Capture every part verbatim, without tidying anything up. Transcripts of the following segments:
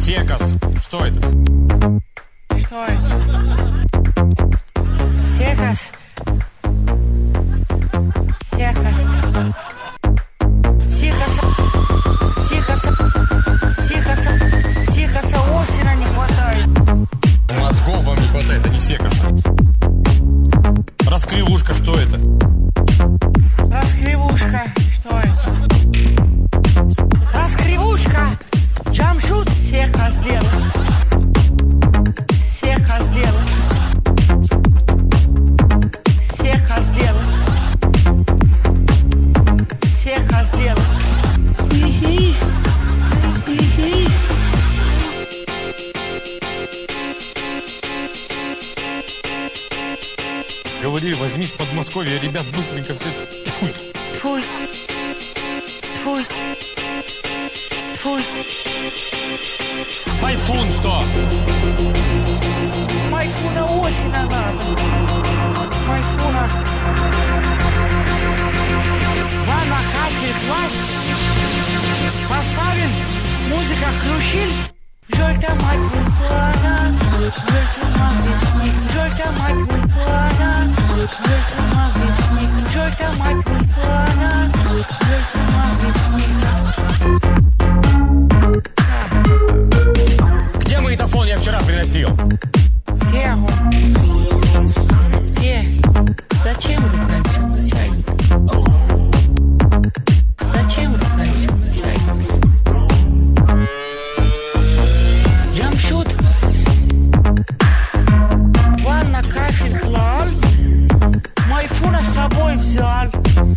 Секас. Что это? Что это? Секас. Секас. Секаса. Секаса. Секаса. Секаса осина не хватает. Мозгов вам не хватает, а не секаса. Раскривушка. Что это? Раскривушка. Что это? Раскривушка. Джамшут Секас сделал. Секас сделал. Секас сделал. Секас сделал. Хи-хи. Хи-хи. Говорили, возьми с Подмосковья, ребят, быстренько все это. Тьфу. Тьфуй. Тьфуй. Тьфуй. Майфун, что? Майфуна осина надо. Майфуна. Ванна кафель класть. Поставим. Музыка крушиль. Жольта мать вульпана. Жольта мать весник. Жольта мать вульпана. Жольта мать весник. Жольта мать вульпана. Жольта мать весник. Где магнитофон я вчера приносил? Где он? Где? Зачем ругается начальник? Зачем ругается начальник? Джамшут. Ванна кафель клал. Майфуна с собой взял.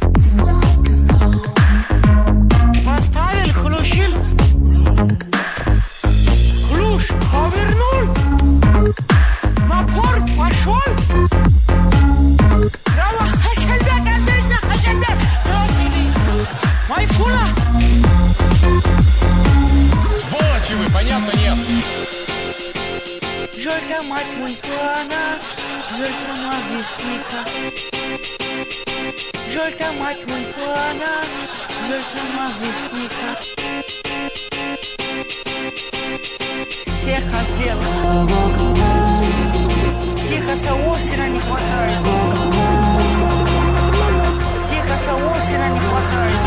Поставил, хлущил. Хлуш повернул. Напор пошел. Рава хашельбек, обидно хашельбек. Родили. Майфуна. Сволочи вы, понятно, нет? Жольта мать вулькана. Жольта мать весника. Жольта мать вулькана. Жольта мать весника. Секас сделал. Секаса осина не хватает. Секаса осина не хватает.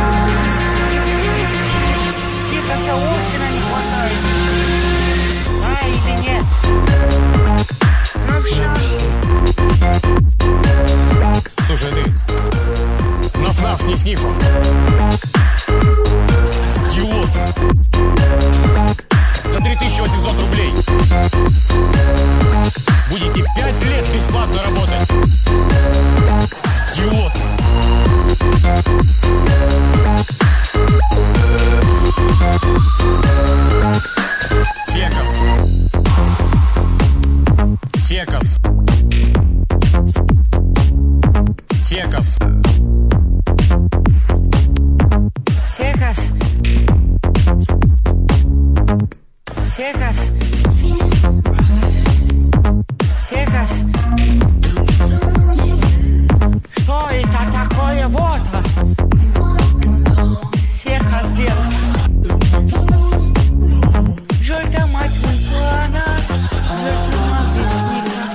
Секаса осина не хватает. Да или нет? Ну все. Слушай, ты наф-наф, ниф-нифа. Идиот. За три тысячи восемьсот рублей. Будете пять лет бесплатно работать. Идиот. Секас. Секас. Секас. Секас. Секас. Секас. Что это такое вот? Секас сделал. Жольта мать вулькана. Жольта мать весника.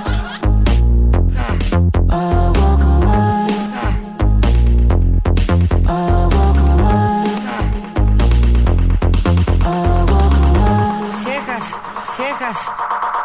А. А. Секас. Секас.